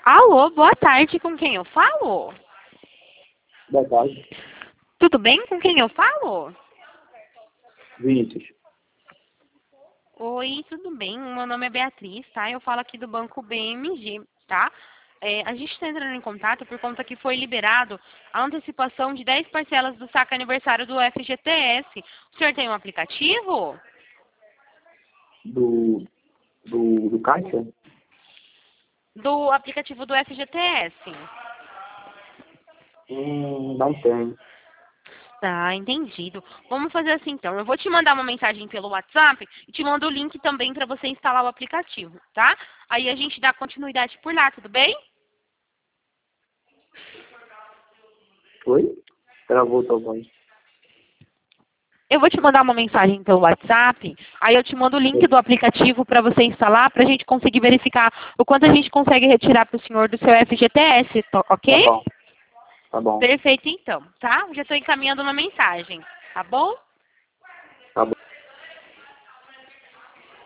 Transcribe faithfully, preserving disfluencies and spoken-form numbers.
Alô, boa tarde, com quem eu falo? Boa tarde. Tudo bem? Com quem eu falo? Vinícius. Oi, tudo bem? Meu nome é Beatriz, tá? Eu falo aqui do Banco B M G, tá? É, a gente está entrando em contato por conta que foi liberado a antecipação de dez parcelas do saque aniversário do F G T S. O senhor tem um aplicativo? Do, do, do Caixa? Do aplicativo do F G T S. Hum, não tem. Tá, entendido. Vamos fazer assim então. Eu vou te mandar uma mensagem pelo WhatsApp e te mando o link também para você instalar o aplicativo, tá? Aí a gente dá continuidade por lá, tudo bem? Oi? Travou tua voz. Eu vou te mandar uma mensagem pelo WhatsApp, aí eu te mando o link do aplicativo para você instalar, para a gente conseguir verificar o quanto a gente consegue retirar para o senhor do seu F G T S, to- ok? Tá bom. Tá bom. Perfeito então, tá? Já estou encaminhando uma mensagem, tá bom?